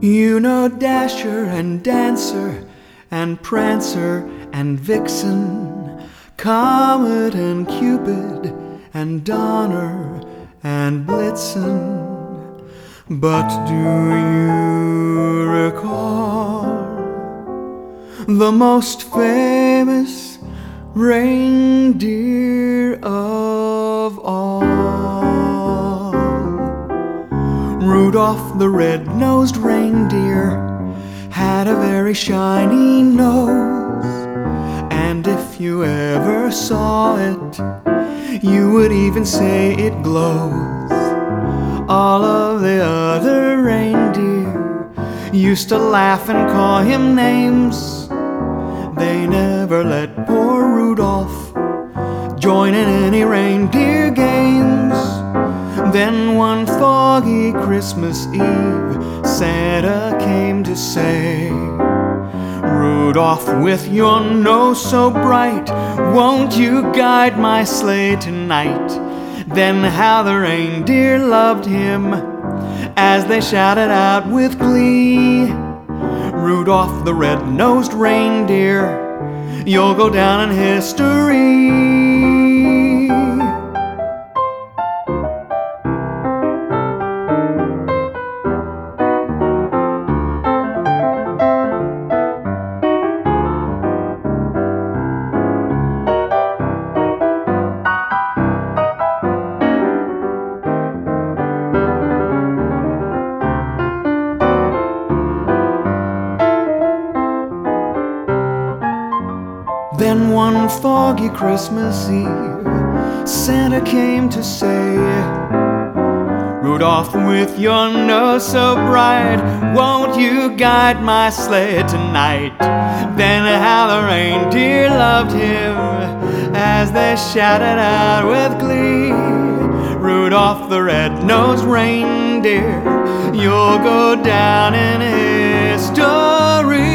You know Dasher and Dancer and Prancer and Vixen, Comet and Cupid and Donner and Blitzen. But do you recall the most famous reindeer of all? Rudolph the red-nosed reindeer had a very shiny nose, and if you ever saw it, you would even say it glows. All of the other reindeer used to laugh and call him names. They never let poor Rudolph join in any reindeer games. Then one foggy Christmas Eve, Santa came to say, Rudolph, with your nose so bright, won't you guide my sleigh tonight? Then how the reindeer loved him as they shouted out with glee, Rudolph the red-nosed reindeer, you'll go down in history. Then one foggy Christmas Eve, Santa came to say, Rudolph, with your nose so bright, won't you guide my sleigh tonight? Then how the reindeer loved him as they shouted out with glee, Rudolph the red-nosed reindeer, you'll go down in history.